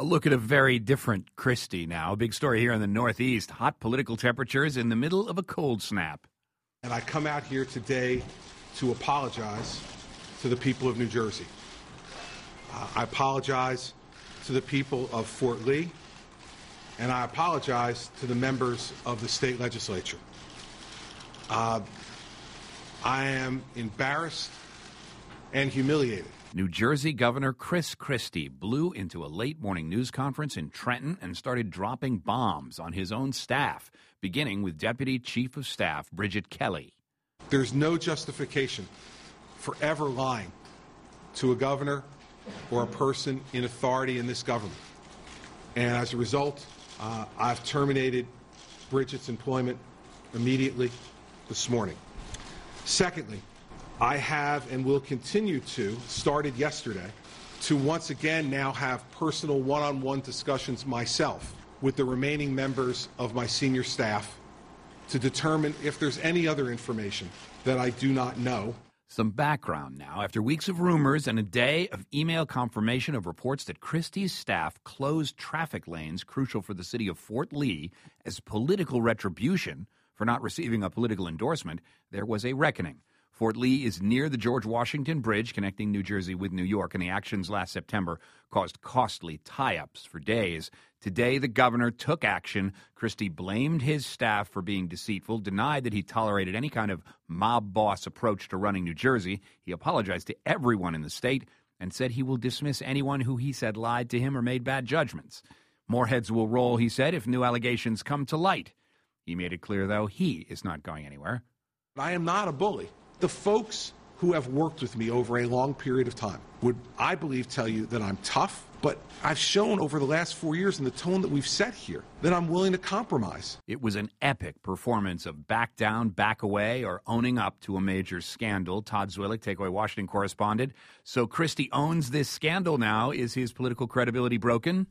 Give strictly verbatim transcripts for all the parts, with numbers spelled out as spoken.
A look at a very different Christie now. A big story here in the Northeast. Hot political temperatures in the middle of a cold snap. And I come out here today to apologize to the people of New Jersey. Uh, I apologize to the people of Fort Lee, and I apologize to the members of the state legislature. Uh, I am embarrassed and humiliated. New Jersey Governor Chris Christie blew into a late-morning news conference in Trenton and started dropping bombs on his own staff, beginning with Deputy Chief of Staff Bridget Kelly. There's no justification for ever lying to a governor or a person in authority in this government. And as a result, uh, I've terminated Bridget's employment immediately this morning. Secondly, I have and will continue to, started yesterday, to once again now have personal one-on-one discussions myself with the remaining members of my senior staff to determine if there's any other information that I do not know. Some background now. After weeks of rumors and a day of email confirmation of reports that Christie's staff closed traffic lanes crucial for the city of Fort Lee as political retribution for not receiving a political endorsement, there was a reckoning. Fort Lee is near the George Washington Bridge connecting New Jersey with New York, and the actions last September caused costly tie-ups for days. Today, the governor took action. Christie blamed his staff for being deceitful, denied that he tolerated any kind of mob boss approach to running New Jersey. He apologized to everyone in the state and said he will dismiss anyone who he said lied to him or made bad judgments. More heads will roll, he said, if new allegations come to light. He made it clear, though, he is not going anywhere. I am not a bully. The folks who have worked with me over a long period of time would, I believe, tell you that I'm tough, but I've shown over the last four years in the tone that we've set here that I'm willing to compromise. It was an epic performance of back down, back away, or owning up to a major scandal. Todd Zwillich, Takeaway Washington correspondent. So Christie owns this scandal now. Is his political credibility broken?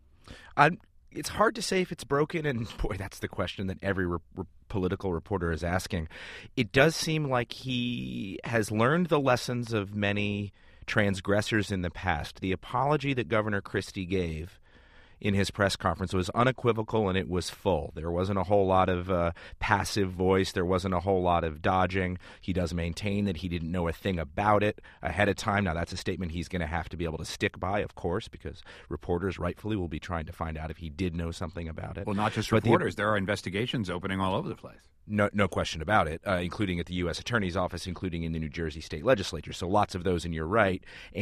I'm It's hard to say if it's broken, and boy, that's the question that every re- re- political reporter is asking. It does seem like he has learned the lessons of many transgressors in the past. The apology that Governor Christie gave in his press conference was unequivocal and it was full. There wasn't a whole lot of uh, passive voice. There wasn't a whole lot of dodging. He does maintain that he didn't know a thing about it ahead of time. Now, that's a statement he's going to have to be able to stick by, of course, because reporters rightfully will be trying to find out if he did know something about it. Well, not just but reporters. The, there are investigations opening all over the place. No, no question about it, uh, including at the U S Attorney's Office, including in the New Jersey State Legislature. So lots of those, and you're right.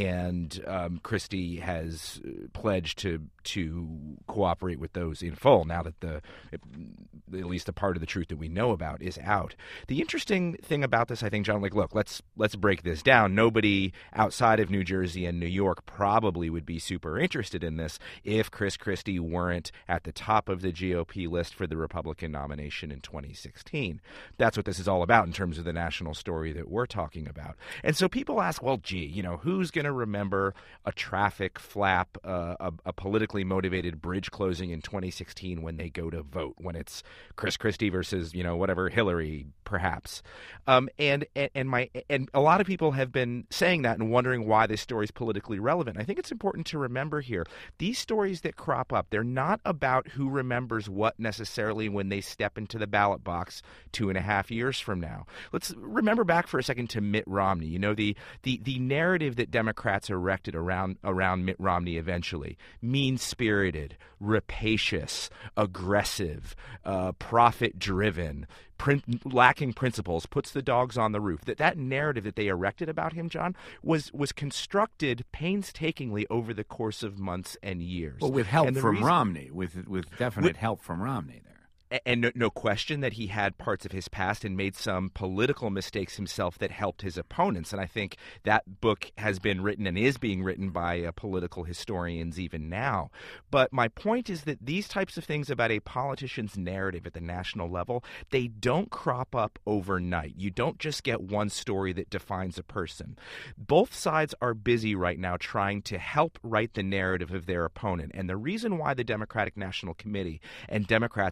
And um, Christie has pledged to to cooperate with those in full now that the at least a part of the truth that we know about is out. The interesting thing about this, I think, John, like, look, let's let's break this down. Nobody outside of New Jersey and New York probably would be super interested in this if Chris Christie weren't at the top of the G O P list for the Republican nomination in twenty sixteen. That's what this is all about in terms of the national story that we're talking about. And so people ask, well, gee, you know, who's going to remember a traffic flap, uh, a, a politically motivated bridge closing in twenty sixteen when they go to vote, when it's Chris Christie versus, you know, whatever, Hillary, perhaps. Um, and, and, and, my, and a lot of people have been saying that and wondering why this story is politically relevant. I think it's important to remember here, these stories that crop up, they're not about who remembers what necessarily when they step into the ballot box two and a half years from now. Let's remember back for a second to Mitt Romney. You know, the the the narrative that Democrats erected around around Mitt Romney eventually: mean-spirited, rapacious, aggressive, uh, profit-driven, prin- lacking principles, puts the dogs on the roof. That that narrative that they erected about him, John, was was constructed painstakingly over the course of months and years. Well, with help from reason- Romney, with with definite with, help from Romney there. And no, no question that he had parts of his past and made some political mistakes himself that helped his opponents. And I think that book has been written and is being written by uh, political historians even now. But my point is that these types of things about a politician's narrative at the national level, they don't crop up overnight. You don't just get one story that defines a person. Both sides are busy right now trying to help write the narrative of their opponent. And the reason why the Democratic National Committee and Democrats are so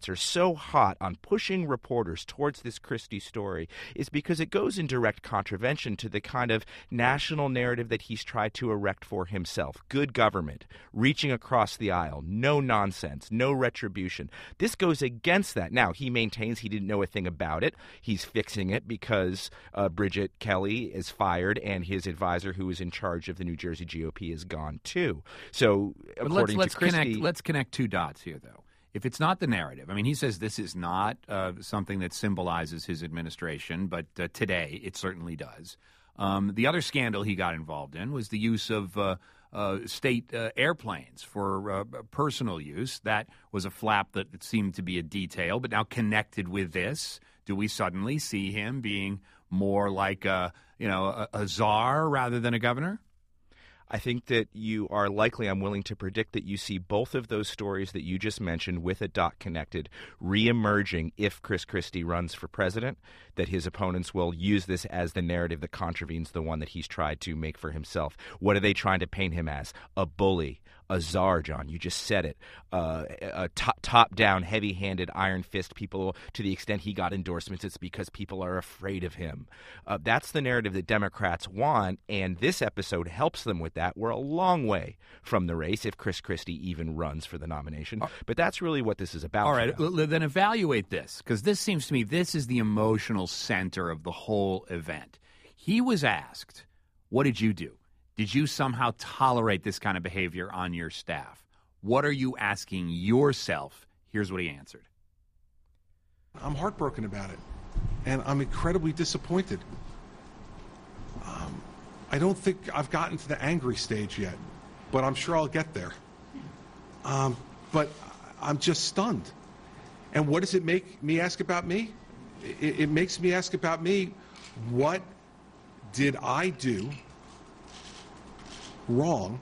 so hot on pushing reporters towards this Christie story is because it goes in direct contravention to the kind of national narrative that he's tried to erect for himself. Good government, reaching across the aisle, no nonsense, no retribution. This goes against that. Now, he maintains he didn't know a thing about it. He's fixing it because uh, Bridget Kelly is fired and his advisor, who is in charge of the New Jersey G O P, is gone too. So, but according let's, let's to Christie, connect, let's connect two dots here, though. If it's not the narrative, I mean, he says this is not uh, something that symbolizes his administration, but uh, today it certainly does. Um, the other scandal he got involved in was the use of uh, uh, state uh, airplanes for uh, personal use. That was a flap that seemed to be a detail, but now connected with this, do we suddenly see him being more like a, you know, a, a czar rather than a governor? I think that you are likely, I'm willing to predict that you see both of those stories that you just mentioned with a dot connected reemerging if Chris Christie runs for president, that his opponents will use this as the narrative that contravenes the one that he's tried to make for himself. What are they trying to paint him as? A bully, a czar, John. You just said it. Uh, a top, top-down, heavy-handed, iron fist. People, to the extent he got endorsements, it's because people are afraid of him. Uh, that's the narrative that Democrats want, and this episode helps them with that. We're a long way from the race if Chris Christie even runs for the nomination. But that's really what this is about. All right, then evaluate this, because this seems to me this is the emotional center of the whole event. He was asked, what did you do? Did you somehow tolerate this kind of behavior on your staff? What are you asking yourself? Here's what he answered. I'm heartbroken about it, and I'm incredibly disappointed. Um, I don't think I've gotten to the angry stage yet, but I'm sure I'll get there. Um, but I'm just stunned. And what does it make me ask about me? It, it makes me ask about me, what did I do wrong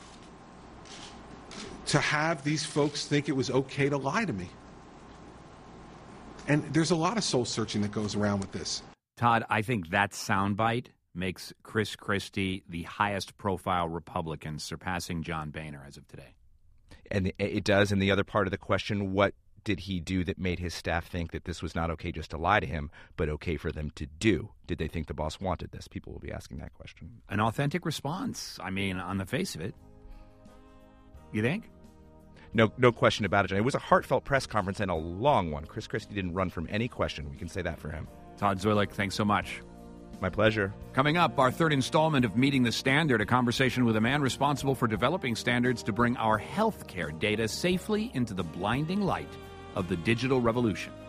to have these folks think it was okay to lie to me? And there's a lot of soul searching that goes around with this. Todd, I think that soundbite makes Chris Christie the highest profile Republican, surpassing John Boehner as of today. And it does. And the other part of the question, what did he do that made his staff think that this was not okay just to lie to him, but okay for them to do? Did they think the boss wanted this? People will be asking that question. An authentic response. I mean, on the face of it. You think? No, no question about it. It was a heartfelt press conference and a long one. Chris Christie didn't run from any question. We can say that for him. Todd Zoilek, thanks so much. My pleasure. Coming up, our third installment of Meeting the Standard, a conversation with a man responsible for developing standards to bring our healthcare data safely into the blinding light of the digital revolution.